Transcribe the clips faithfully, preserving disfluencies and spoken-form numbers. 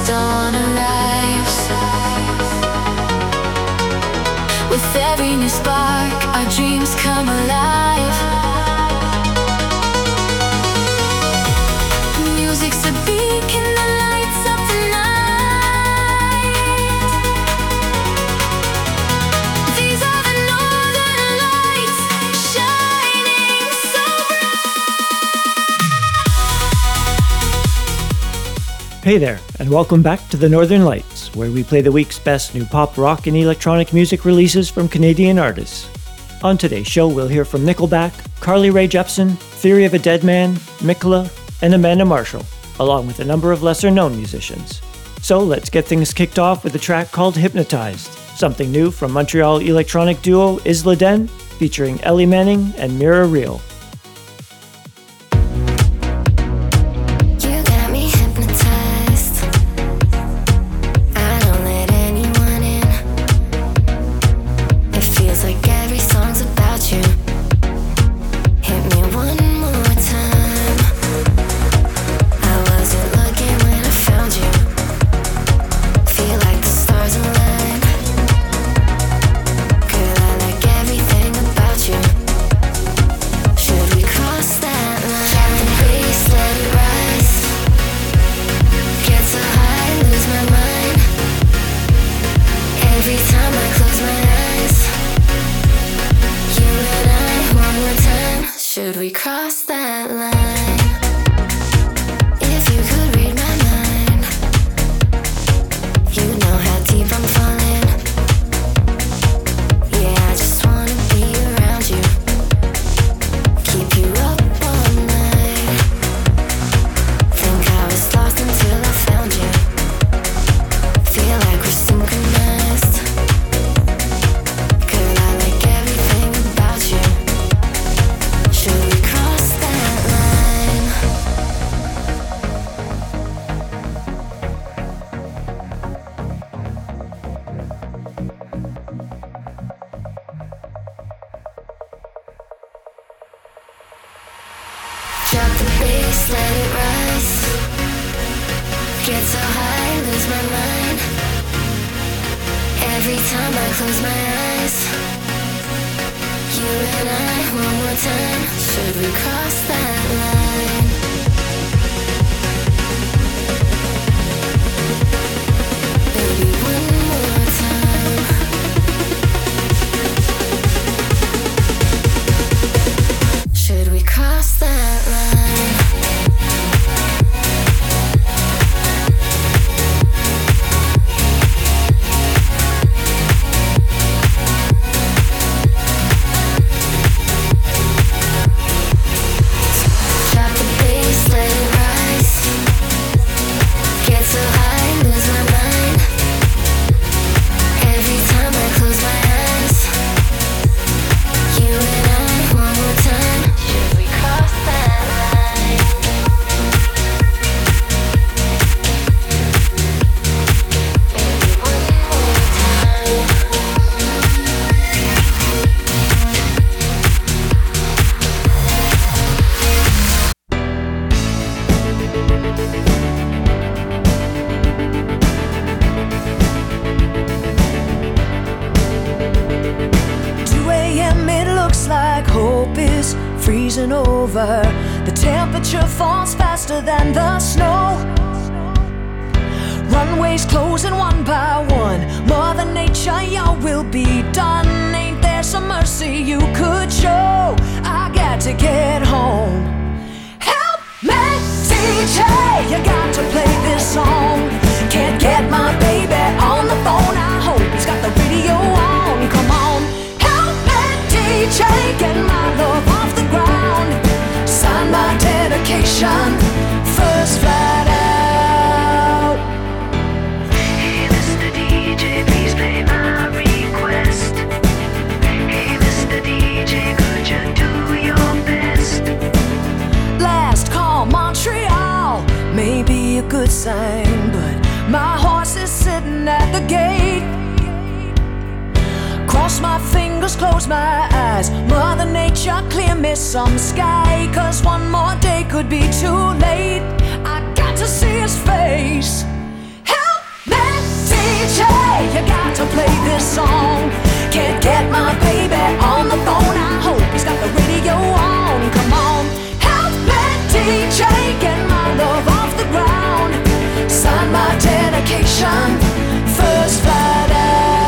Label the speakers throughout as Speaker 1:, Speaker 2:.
Speaker 1: dawn arrives. With every new spark, our dreams come alive. Music's a beacon that lights up the night. These are the northern lights, shining so bright.
Speaker 2: Hey there, and welcome back to the Northern Lights, where we play the week's best new pop, rock, and electronic music releases from Canadian artists. On today's show, we'll hear from Nickelback, Carly Rae Jepsen, Theory of a Deadman, Mikla, and Amanda Marshall, along with a number of lesser-known musicians. So let's get things kicked off with a track called Hypnotized, something new from Montreal electronic duo Isla Den, featuring Ellie Manning and Mira Real.
Speaker 1: Should we cross that line? If you could read my mind, you know how deep I'm falling. Yeah, I just wanna be around you, keep you up all night. Think I was lost until I found you. Feel like we're synchronized. Girl, I like everything about you. Should we cross that line? Drop the bass, let it rise. Get so high, lose my mind. Every time I close my eyes, you and I, one more time. Should we cross that line? Baby, one more time. Should we cross that line? Drop the bass, let it rise. Get so high, lose my mind. Every time I close my eyes, you and I, one more time. Should we cross that line? Baby, one more time.
Speaker 3: two a.m. it looks like hope is freezing over. The temperature falls faster than the snow. Runways closing one by one. Mother Nature, y'all will be done. Ain't there some mercy you could show? I got to get home. Help me, D J, you got to play this song. Can't get my baby on the phone. I hope he's got the radio on. Come on, help me, D J, get my love off the ground. Sign my dedication, first flight out.
Speaker 4: Hey, Mister D J, please play my request. Hey, Mister D J, could you do your best?
Speaker 3: Last call Montreal, maybe a good sign, but my horse is sitting at the gate. Cross my fingers, close my eyes. Mother Nature, clear me some sky. Cause one more day could be too late. I got to see his face. Help J, you got to play this song. Can't get my baby on the phone. I hope he's got the radio on. Come on, help me, D J, get my love off the ground. Sign my dedication, first flight out.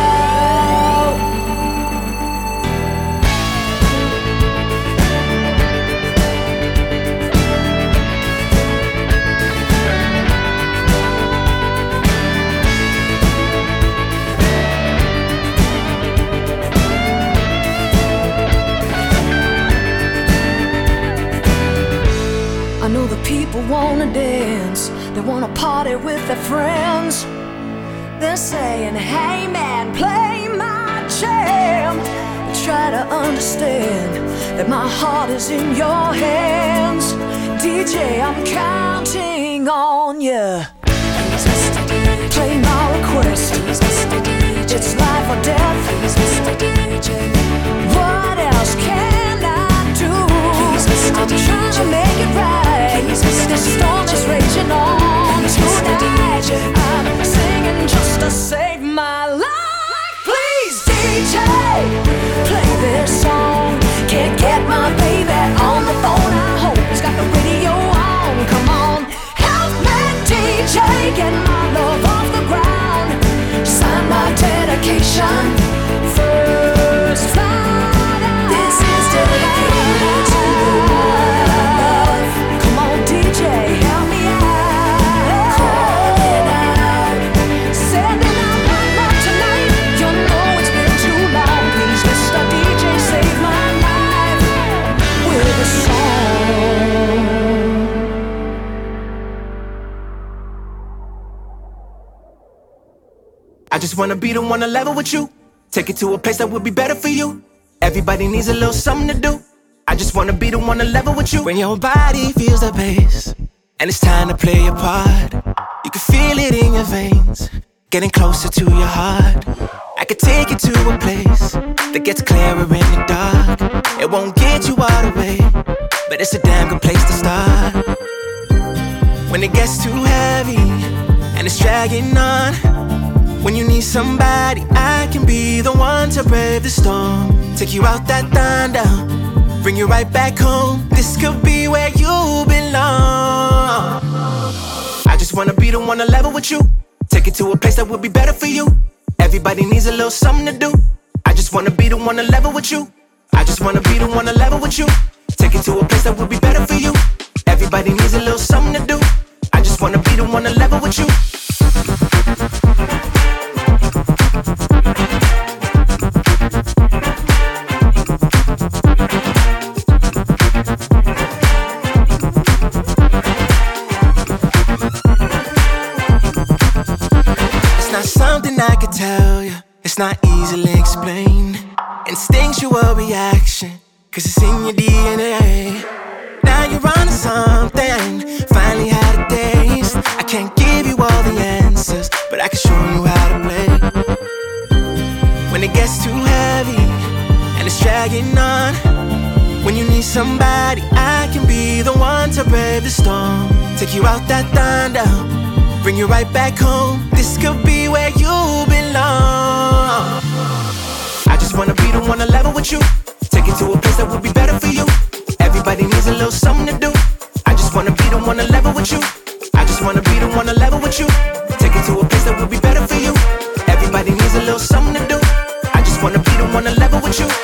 Speaker 3: I know the people wanna dance, they wanna party with their friends. They're saying, hey man, play my jam. Try to understand that my heart is in your hands. D J, I'm counting on you. Play my request. It's life or death. What else can I do? I'm trying to make it right. This storm is raging on tonight. I'm singing just to save my life. Please, D J, play this song. Can't get my baby on the phone. I hope he's got the radio on. Come on, help me, D J, get my love off the ground. Sign my dedication, first flight out. This is dedicated to the one I love. Come on, D J, help me out. Calling out, sending out my love tonight. You know it's been too long. Please, Mister D J, save my life with a song.
Speaker 5: I just wanna be the one to level with you. Take it to a place that would be better for you. Everybody needs a little something to do. I just wanna be the one to level with you. When your body feels the bass and it's time to play your part, you can feel it in your veins, getting closer to your heart. I could take you to a place that gets clearer in the dark. It won't get you all the way, but it's a damn good place to start. When it gets too heavy and it's dragging on, when you need somebody, I can be the one to brave the storm. Take you out that thunder, bring you right back home. This could be where you belong. I just wanna be the one to level with you. Take it to a place that would be better for you. Everybody needs a little something to do. I just wanna be the one to level with you. I just wanna be the one to level with you. Take it to a place that would be better for you. Everybody needs a little something to do. I just wanna be the one to level with you. I could tell you, it's not easily explained. Instinctual reaction, cause it's in your D N A. Now you're on to something, finally had a taste. I can't give you all the answers, but I can show you how to play. When it gets too heavy and it's dragging on, when you need somebody, I can be the one to brave the storm. Take you out that thunder, bring you right back home. This could be where you belong. I just wanna be the one to level with you. Take it to a place that would be better for you. Everybody needs a little something to do. I just wanna be the one to level with you. I just wanna be the one to level with you. Take it to a place that would be better for you. Everybody needs a little something to do. I just wanna be the one to level with you.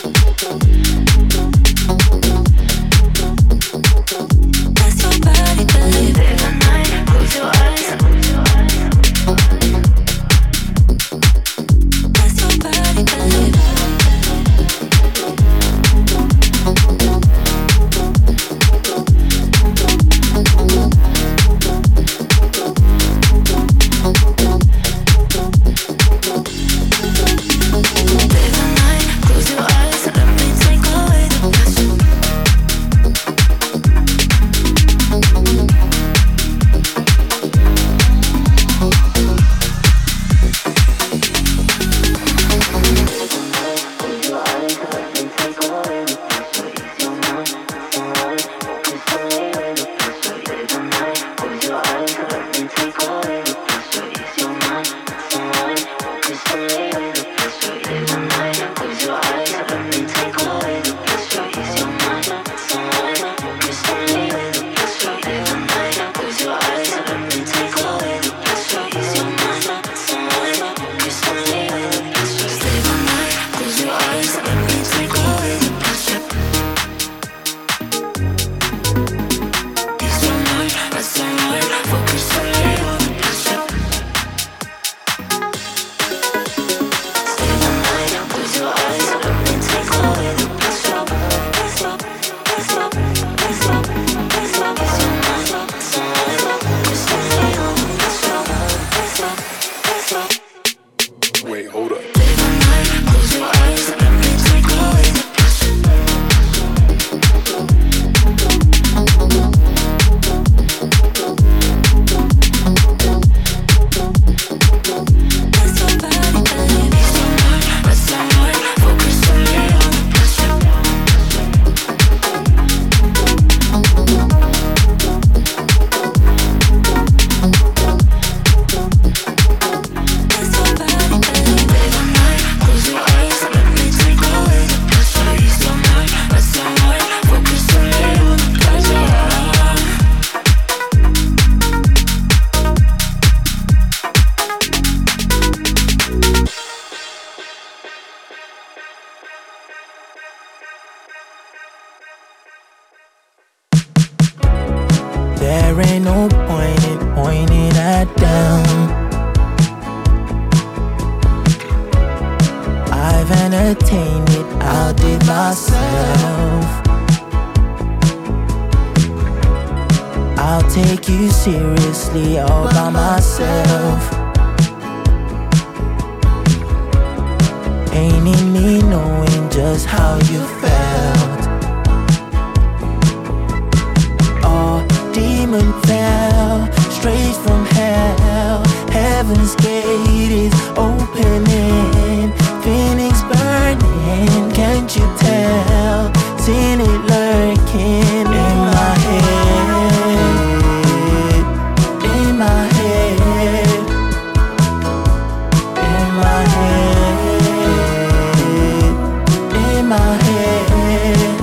Speaker 1: That's your body.
Speaker 6: ain't no point in pointing at them. I've entertained it, outdid myself. I'll take you seriously all by myself. Ain't in me knowing just how you felt. Oh, demon fell straight from hell. Heaven's gate is opening. Phoenix burning, can't you tell? Seen it lurking in my head. In my head. In my head. In my head.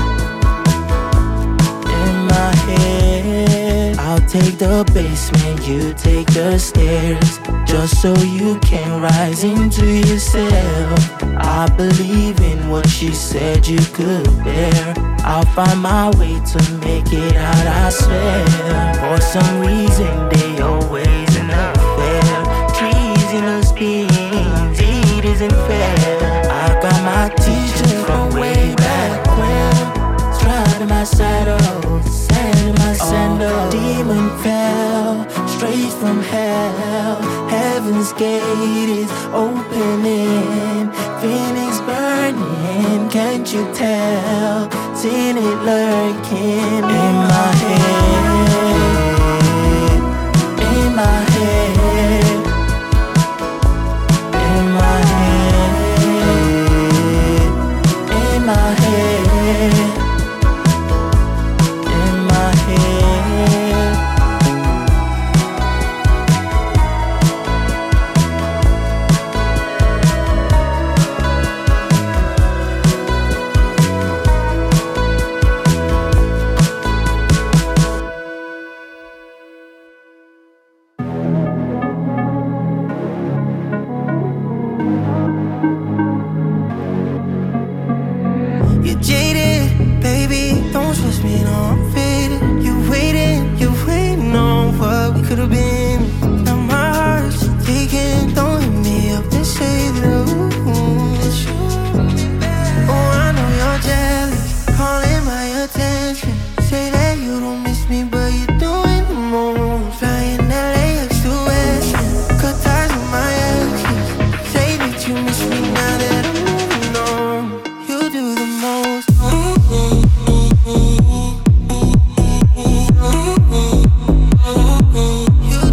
Speaker 6: In my head. I'll take the basement, you take the stairs, just so you can rise into yourself. I believe in what she said you could bear. I'll find my way to make it out, I swear. For some reason they always in a fair. Trees in the beans, it isn't fair. I got my teacher from way back when. Stride in my saddle, sand in my sandal. Demon fell straight from hell. Heaven's gate is opening. Phoenix burning, can't you tell? Seen it lurking in my head. In my head. In my head. In my head. In my head. You're jaded, baby, don't trust me, no, I'm faded. You waiting, you waiting on what we could've been. Now my heart's taken, don't hit me up and say that ooh, it's you. Oh, I know you're jealous, calling my attention. Say that you don't miss me, but you're doing the most. Flying L A X to West, cut ties with my exes. Say that you miss me now that I'm moving on. You do the most. You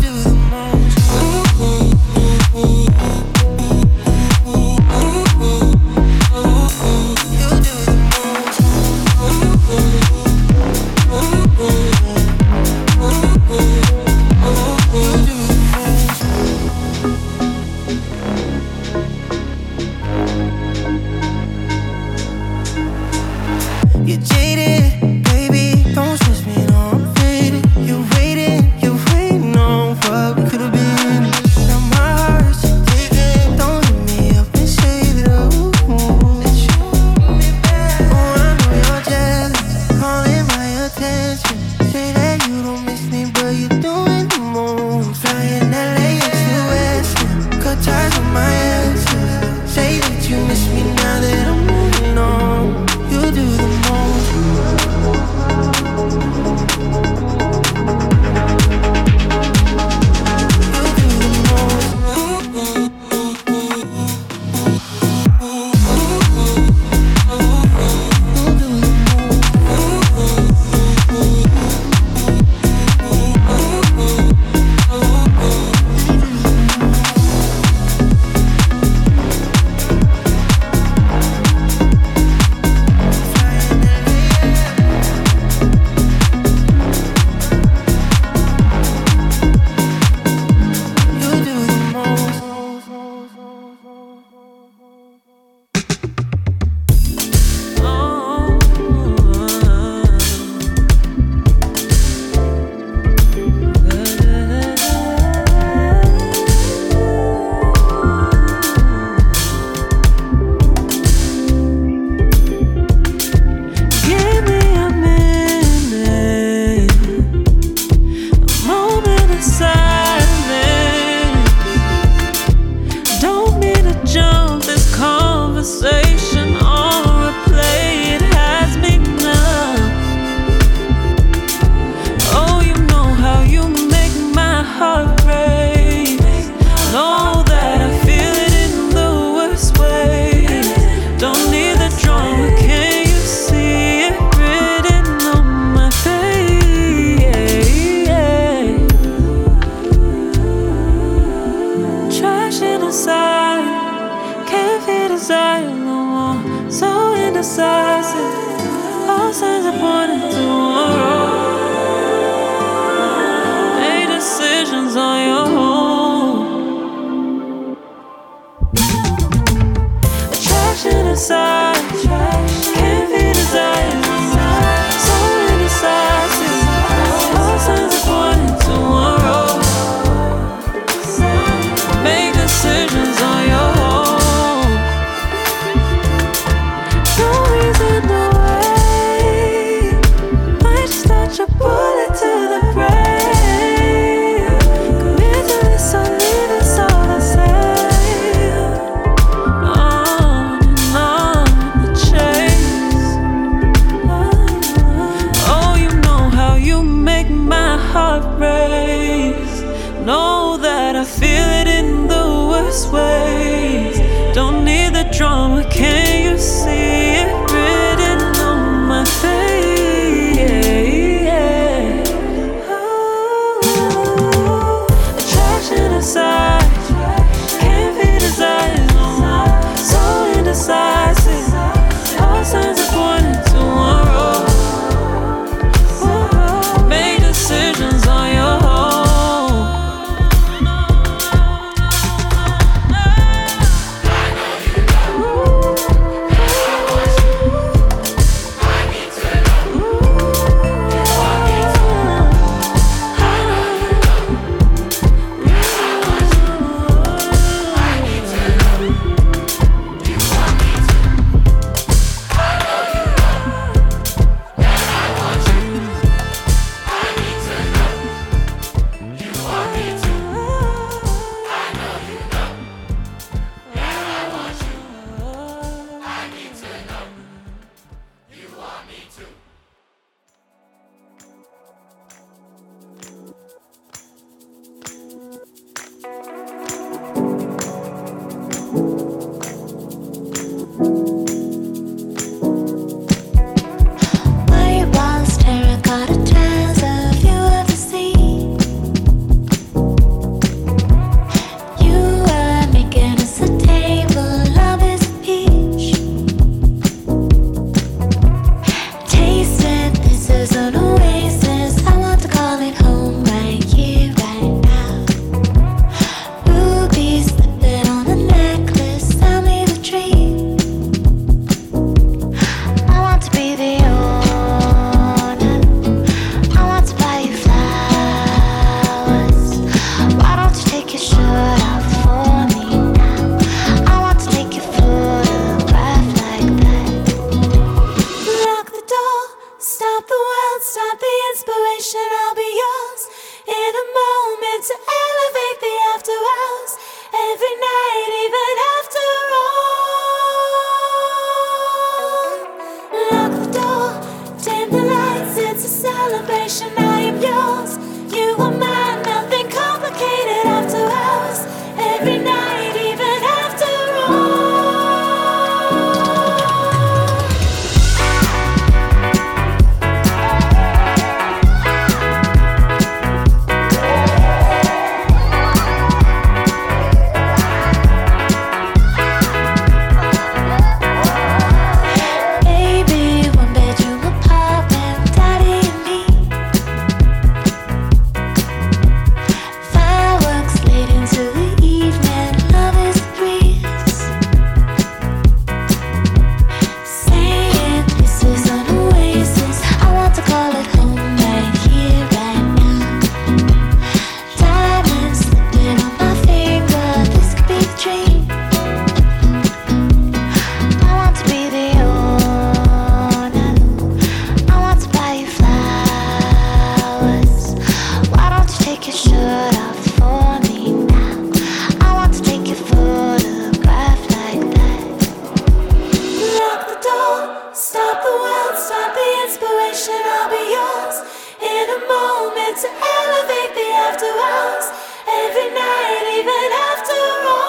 Speaker 7: swap the inspiration, I'll be yours. In a moment to elevate the after hours. Every night, even after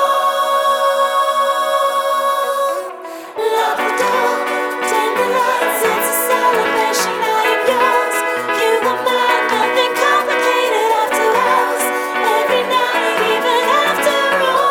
Speaker 7: all. Lock the door, dim the lights, it's a celebration. I am yours, you are mine. Nothing complicated after hours. Every night, even after all.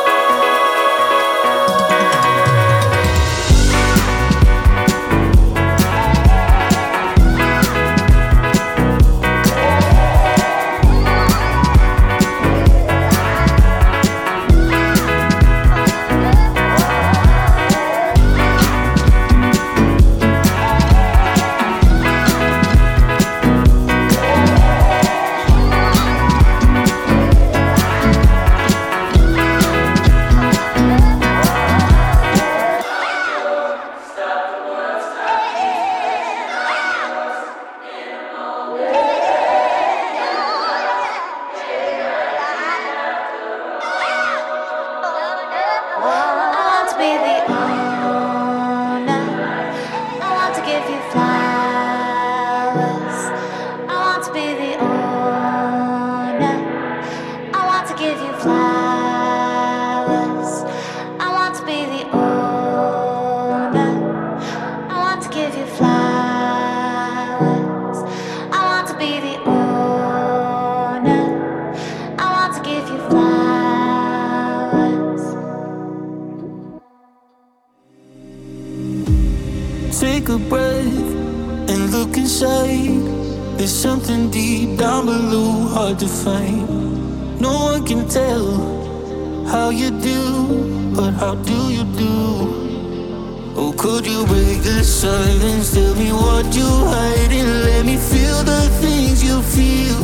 Speaker 6: Take a breath and look inside. There's something deep down below, hard to find. No one can tell how you do, but how do you do? Oh, could you break the silence? Tell me what you hiding. Let me feel the things you feel.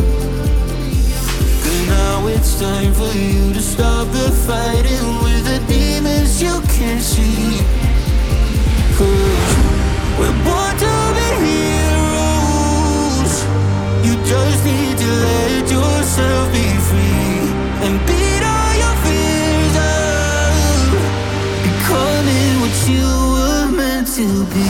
Speaker 6: Cause now it's time for you to stop the fighting with the demons you can't see. Cause we're born to be heroes. You just need to let yourself be free and beat all your fears out, becoming what you were meant to be.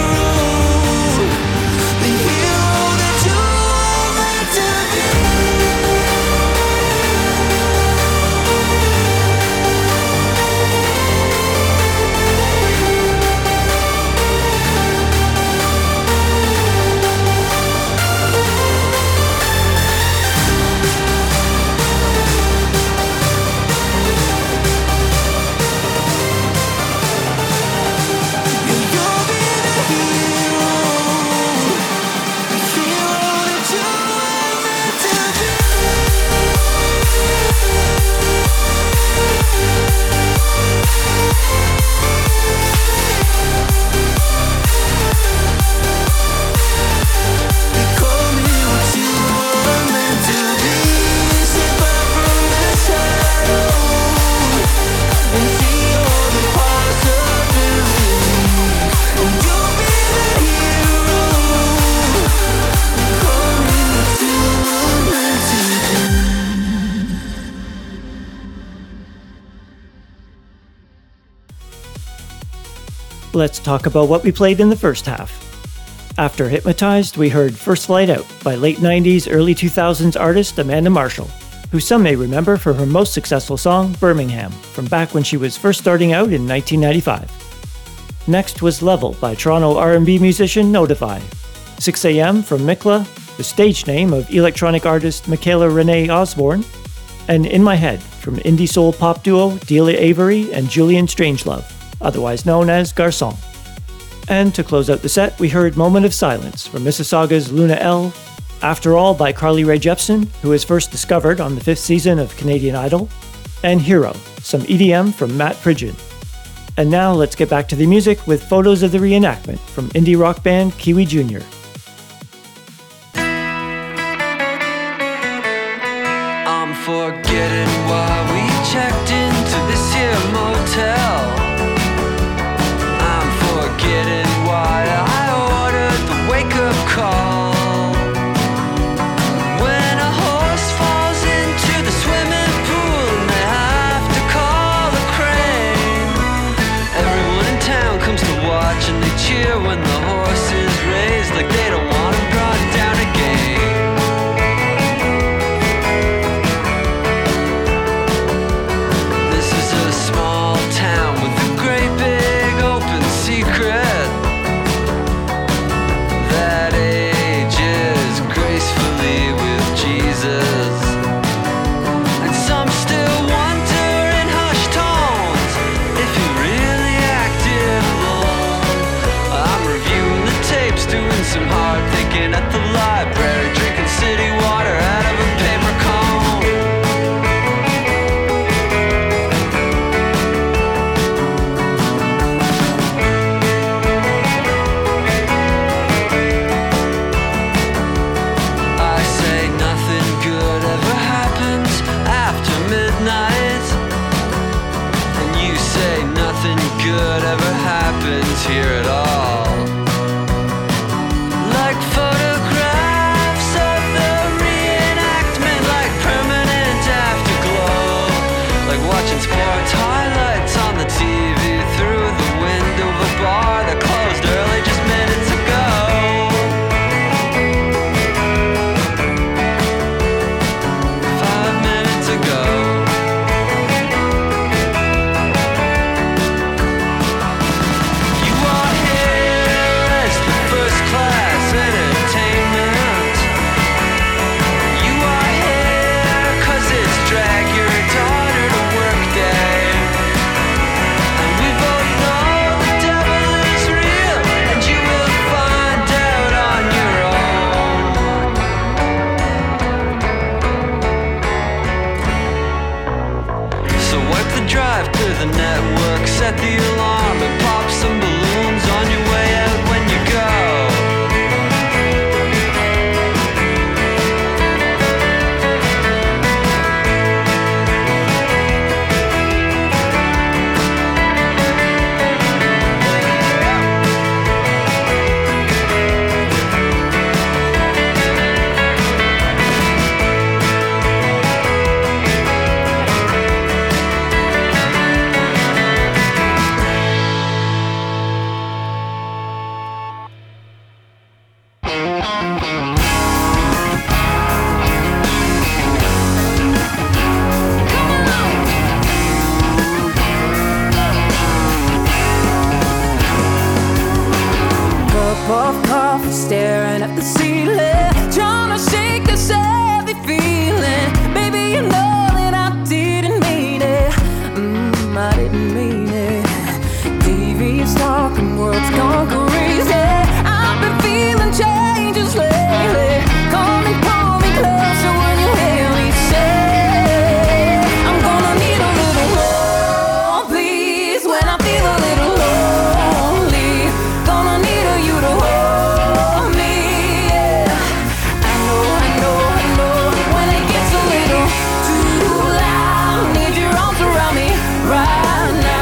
Speaker 7: To be
Speaker 2: let's talk about what we played in the first half. After Hypnotized, we heard First Flight Out by late nineties, early two thousands artist Amanda Marshall, who some may remember for her most successful song, Birmingham, from back when she was first starting out in nineteen ninety-five. Next was Level by Toronto R and B musician Notify, six a.m. from Mikla, the stage name of electronic artist Michaela Renee Osborne, and In My Head from indie soul pop duo Delia Avery and Julian Strangelove, otherwise known as Garçon. And to close out the set, we heard Moment of Silence from Mississauga's Luna L, After All by Carly Rae Jepsen, who was first discovered on the fifth season of Canadian Idol, and Hero, some E D M from Matt Pridgeon. And now let's get back to the music with photos of the reenactment from indie rock band Kiwi Junior
Speaker 8: I'm forgetting why we checked into this here motel. I'm forgetting why I ordered the wake-up call. When a horse falls into the swimming pool and they have to call the crane, everyone in town comes to watch and they cheer when the horse is raised like they don't want him brought down again. Some hard thinking at the library, drinking city water out of a paper cone. I say nothing good ever happens after midnight, and you say nothing good ever happens here at all. Photographs of the reenactment, like permanent afterglow, like watching sports highlights on the T V through the window of a bar that closed early just minutes ago. Five minutes ago. You are here as the first class entertainment. You are here 'cause it's drag your daughter to work day. And we both know the devil is real, and you will find out on your own. So wipe the drive, clear the network, set the alarm, and pop some balloons on your way out when you go.
Speaker 3: Cup of coffee, staring at the ceiling, trying to shake this heavy feeling. Baby, you know that I didn't mean it. Mm, I didn't mean it. T V is talking, words gone crazy. I've been feeling changes lately. Come and pull me closer when you hear me say, I'm gonna need a little love, please, when I feel a little lonely. Gonna need a you to hold me, yeah. I know, I know, I know, when it gets a little too loud, need your arms around me right now.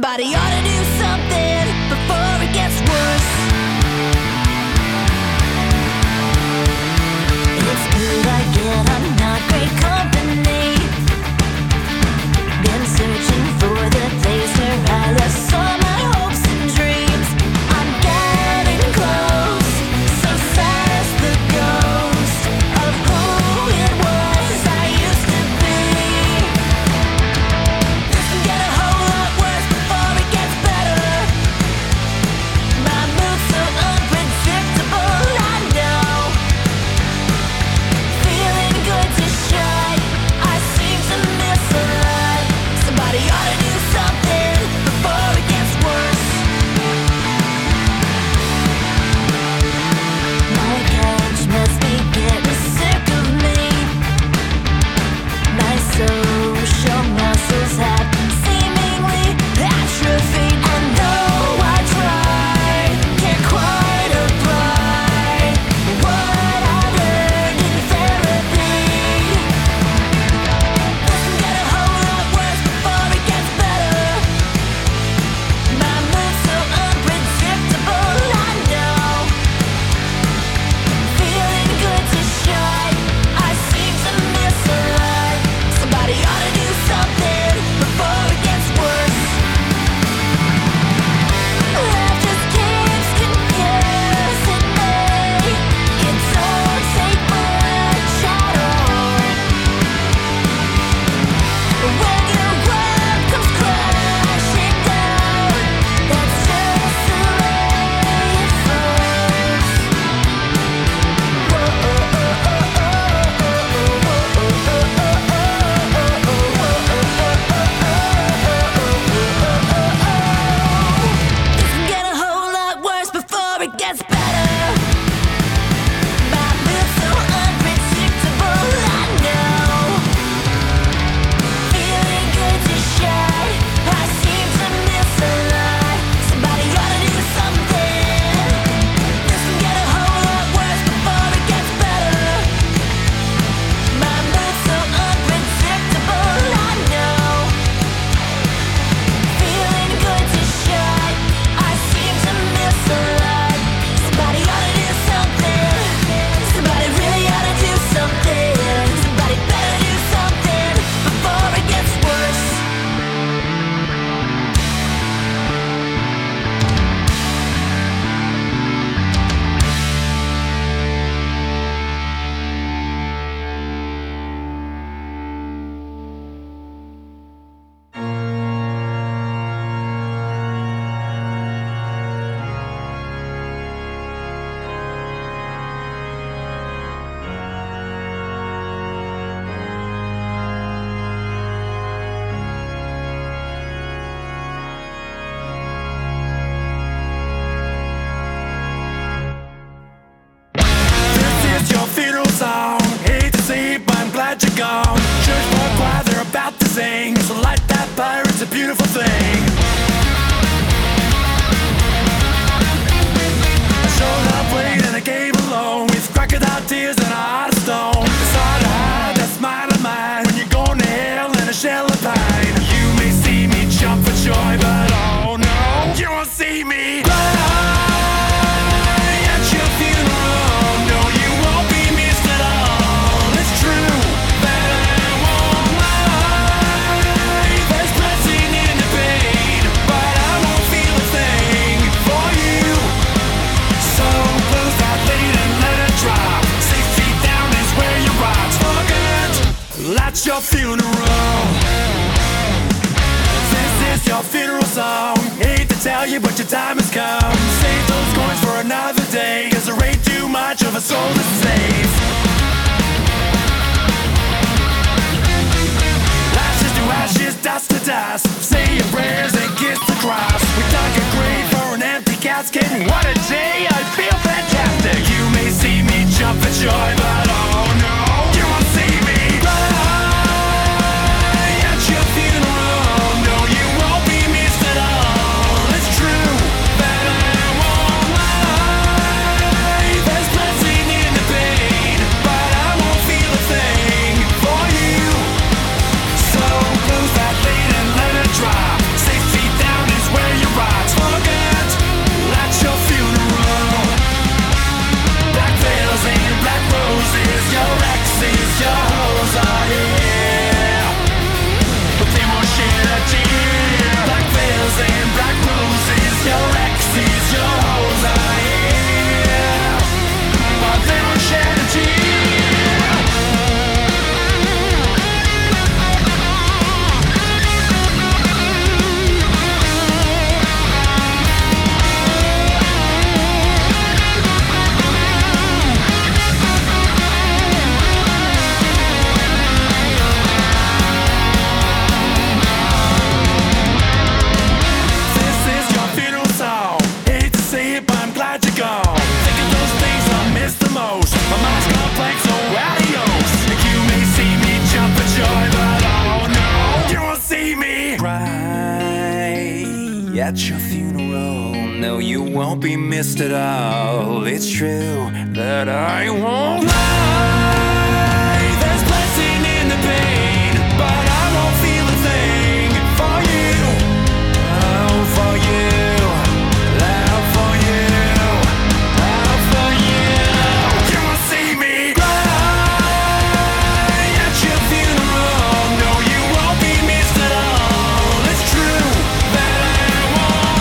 Speaker 3: Somebody ought to do something before it gets worse. It's good I get, I'm not great company. Been searching for the place where I left all my hopes and dreams. I'm getting close, so sad as the ghost of who it was I used to be. This can get a whole lot worse before it gets better. My mood's so unpredictable, I know. Feeling good to shine, I seem to miss a lot. Somebody ought to do something before it gets worse. My couch must be getting sick of me. My social muscles have seemingly atrophied. And though I try, can't quite apply what I learned in therapy. This can get a whole lot worse before it gets better. My mood's so unpredictable, I know. Feeling good to shine, I seem to miss a lot. Somebody ought to do something before it gets worse. Life just keeps confusing me. It don't take much at all. When your world comes crashing down, that's just the way it falls. This can get a whole lot worse before it gets better. My mood's so unpredictable, I know. Feeling good to shine, I seem to miss a lot. Somebody ought to do something. This can get a whole lot worse before it gets better. My mood's so unpredictable, I know. Feeling good to shine, I seem to miss a lot. Somebody ought to do something. Somebody really ought to do something. Somebody better do something before it gets worse.
Speaker 5: This is your funeral song. Hate to see it, but I'm glad you're gone. Church boy choir, they're about to sing. So light that fire, it's a beautiful thing. I showed up late and I came alone with crocodile tears and a heart of stone. It's hard to hide that smile of mine when you're going to hell in a shell of pine. You may see me jump for joy, but oh no, you won't see me cry at your funeral. No, you won't be missed at all. It's true that I won't lie. There's blessing in the pain, but I won't feel a thing for you. So close that lid and let it drop. Six feet down is where you rot. Forget, that's your funeral. This is your funeral song. Hate to tell you, but your time has come. Save those coins for another day, cause there ain't too much of a soul to save. Ashes to ashes, dust to dust. Say your prayers and kiss the cross. We dug a grave for an empty casket. What a day, I feel fantastic. You may see me jump for joy, but oh no, you won't see me cry at your funeral. No, you won't be missed at all. It's true that I won't lie. There's blessing in the pain, but I won't feel a thing for you. So close that lid and let it drop. Six feet down is
Speaker 9: at your funeral. No, you won't be missed at all. It's true that I won't lie. There's blessing in the pain, but I won't feel a thing for you. Oh, for you. Love for you. Love for you. You will see me cry at your funeral. No, you won't be missed at all. It's true that I won't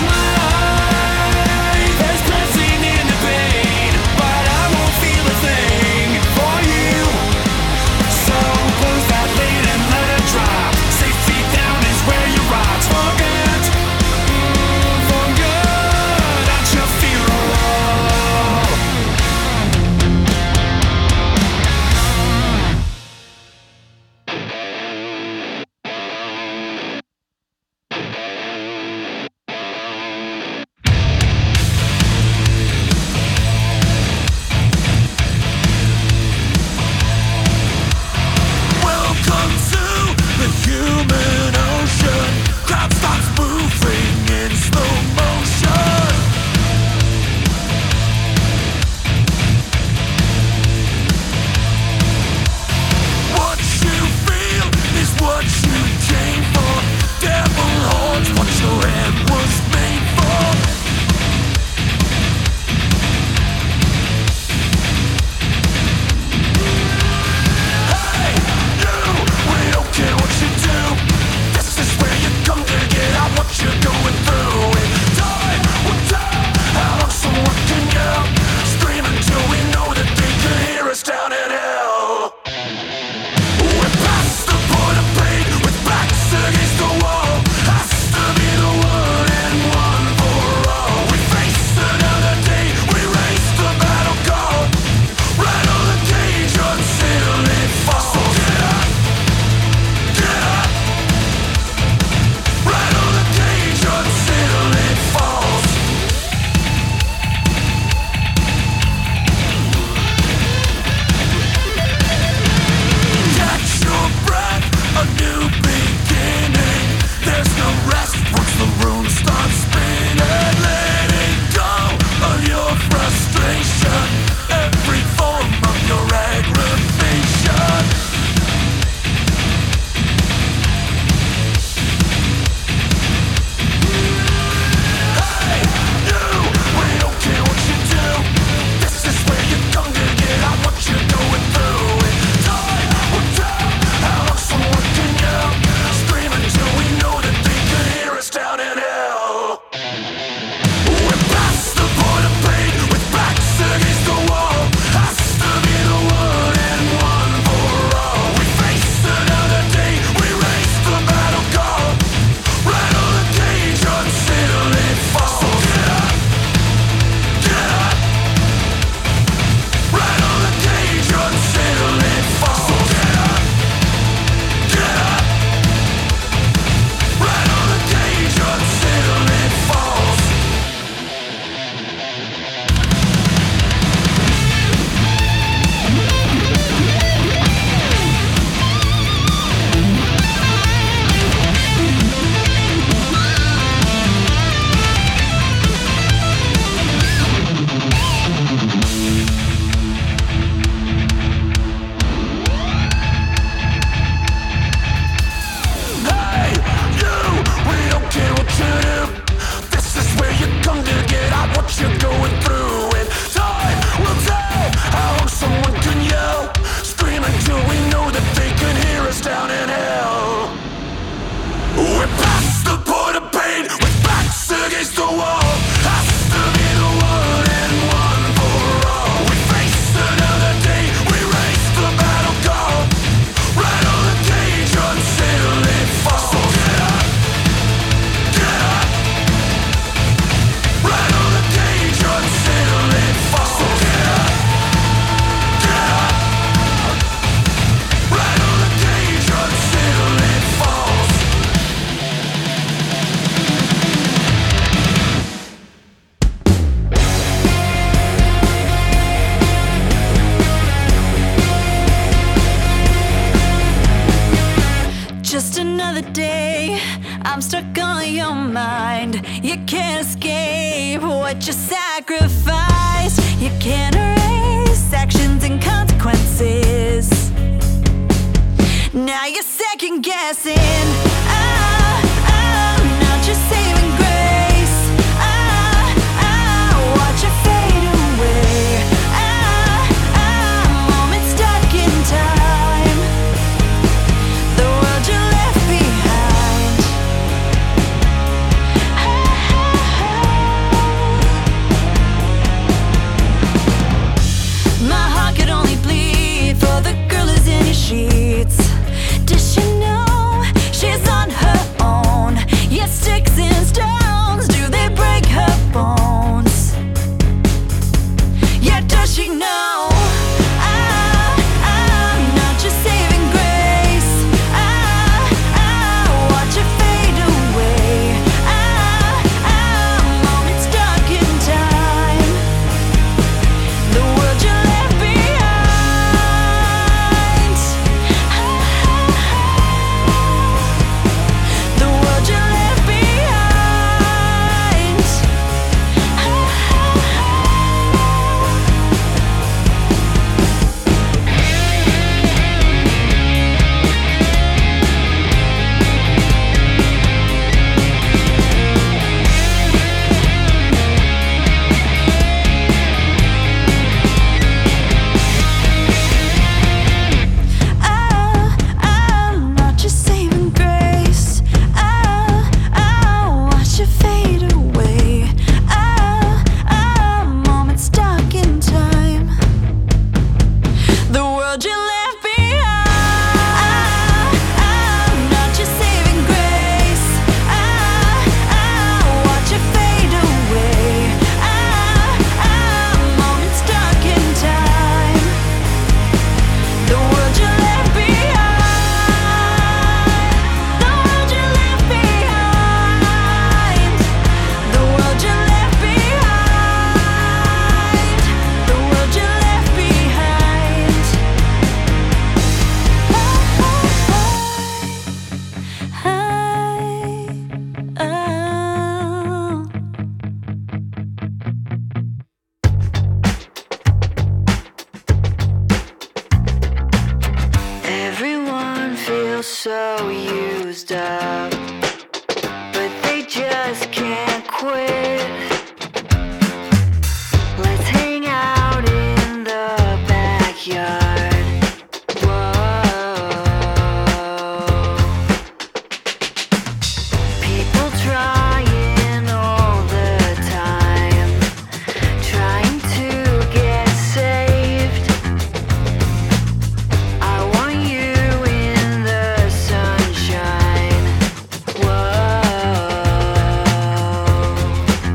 Speaker 9: lie. There's blessing in the pain, but I won't feel a thing for you.
Speaker 3: just another day. I'm stuck on your mind. You can't escape what you sacrifice. You can't erase actions and consequences. Now you're second guessing. Ah, ah, not just saving grace. Ah, ah, watch it fade away. Ah, ah, moments stuck in time. The world you left behind. My heart could only bleed for the girl who's in your sheets. Does she know she's on her own? Yet sticks and stones, do they break her bones? Yet does she know? Ah, ah, not just saving grace. Ah, ah, watch it fade away. Ah, ah, moments stuck in time. The world you left behind. The world you left behind. Ah, ah, not just saving grace. Ah, ah, watch it fade away. Ah, ah, moments stuck in time. The world you left behind. Ah, ah, not just saving grace. Ah, ah, watch it fade away. Ah, ah, moments stuck in time. The world you left behind. The world you left behind. The world you left behind. The world you left behind. I, I, Everyone feels so used up, but they just can't quit. Let's hang out in the backyard. Whoa. People trying all the time, trying to get saved. I want you in the sunshine. Whoa.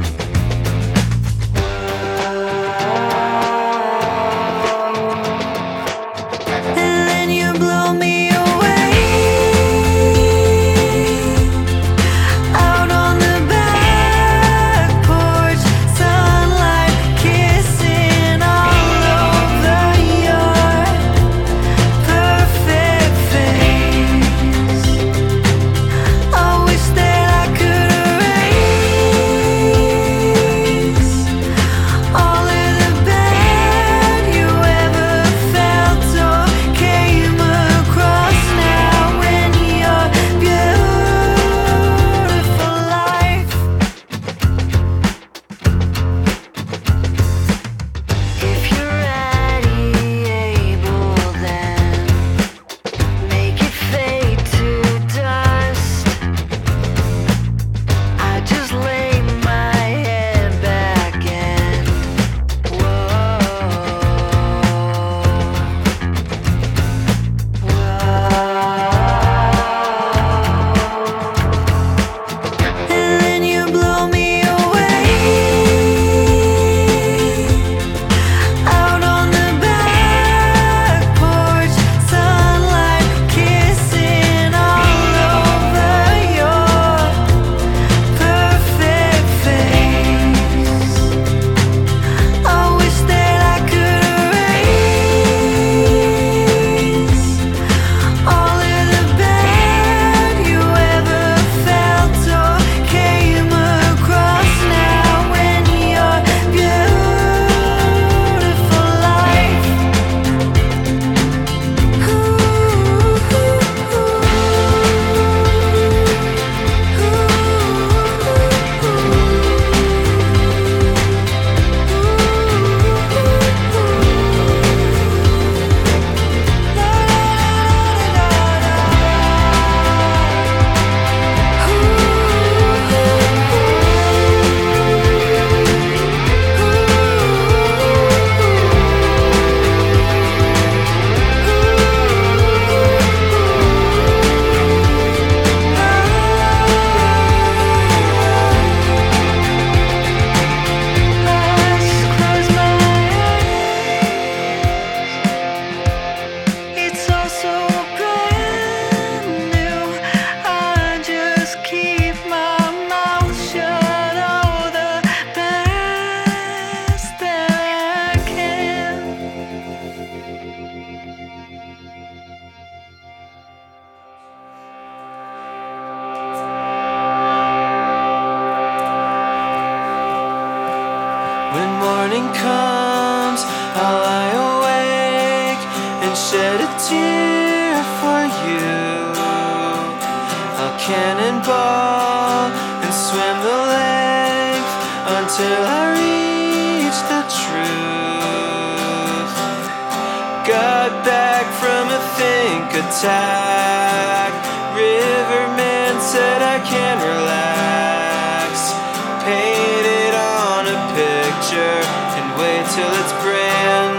Speaker 8: morning comes, I'll lie awake and shed a tear for you. I'll cannonball and swim the length until I reach the truth. Got back from a think attack. Riverman said I can relax. Paint it on a picture and wait till it's brand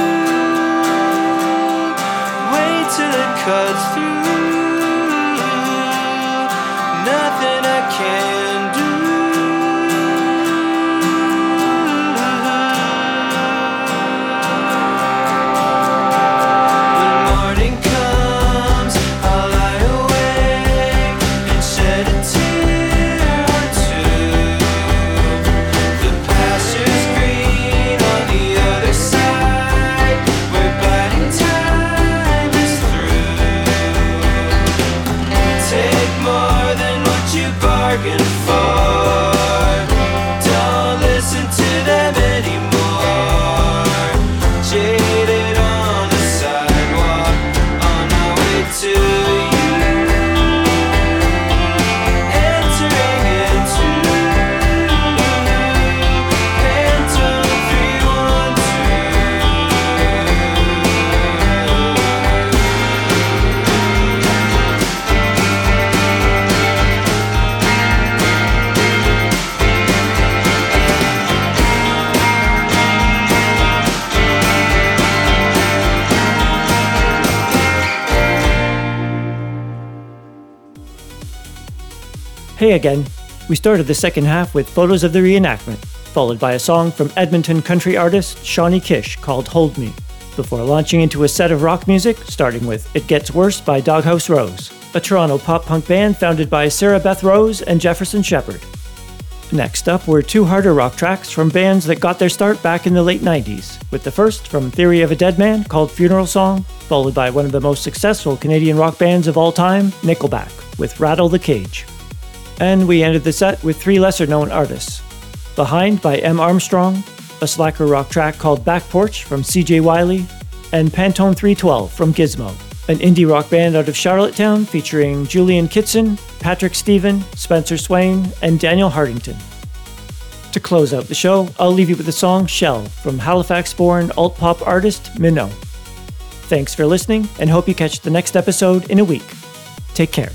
Speaker 8: new. Wait till it cuts through. Nothing I can do. When morning comes, I'll lie awake and shed a tear or two. The pasture's green on the other side, where biding time is through. Take more than what you bargained for. Don't listen to them anymore. Jaded on the sidewalk on our way to you. Entering into Phantom three one two.
Speaker 2: Hey again. We started the second half with photos of the reenactment, followed by a song from Edmonton country artist Shawnee Kish called Hold Me, before launching into a set of rock music, starting with It Gets Worse by Doghouse Rose, a Toronto pop-punk band founded by Sarah Beth Rose and Jefferson Shepherd. Next up were two harder rock tracks from bands that got their start back in the late nineties, with the first from Theory of a Dead Man called Funeral Song, followed by one of the most successful Canadian rock bands of all time, Nickelback, with Rattle the Cage. And we ended the set with three lesser-known artists. Behind by M. Armstrong, a slacker rock track called Back Porch from C J Wiley, and Pantone three twelve from Gizmo, an indie rock band out of Charlottetown featuring Julian Kitson, Patrick Stephen, Spencer Swain, and Daniel Hardington. To close out the show, I'll leave you with the song Shell from Halifax-born alt-pop artist Minnow. Thanks for listening, and hope you catch the next episode in a week. Take care.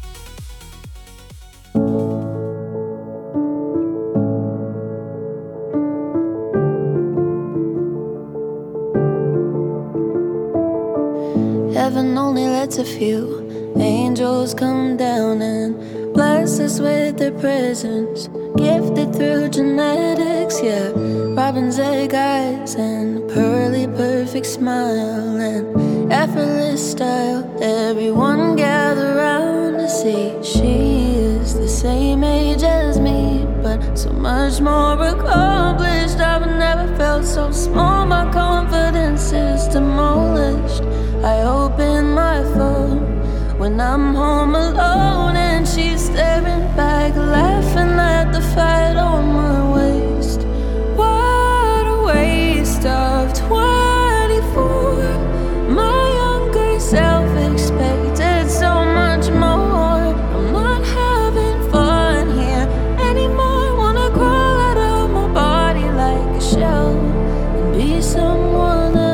Speaker 7: Heaven only lets a few angels come down and bless us with their presence, gifted through genetics, yeah. Robin's egg eyes and pearly perfect smile and effortless style. Everyone gather round to see. She is the same age as me, but so much more accomplished. I've never felt so small, my confidence is demolished. I open my phone when I'm home alone, and she's staring back, laughing at the fat on my waist. What a waste of twenty-four. My younger self expected so much more. I'm not having fun here anymore. Wanna crawl out of my body like a shell and be someone else.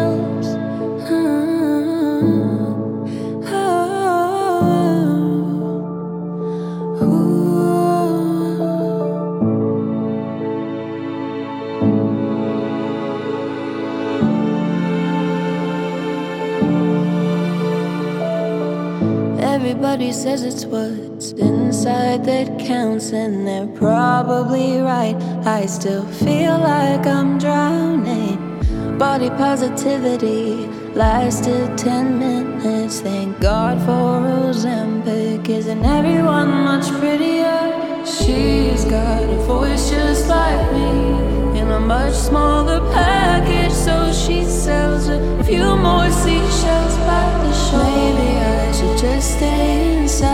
Speaker 7: Everybody says it's what's inside that counts, and they're probably right. I still feel like I'm drowning. Body positivity lasted ten minutes. Thank God for Ozempic. Isn't everyone much prettier? She's got a voice just like me, in a much smaller package, so she sells a few more seashells by the shore. Maybe I should just stay inside.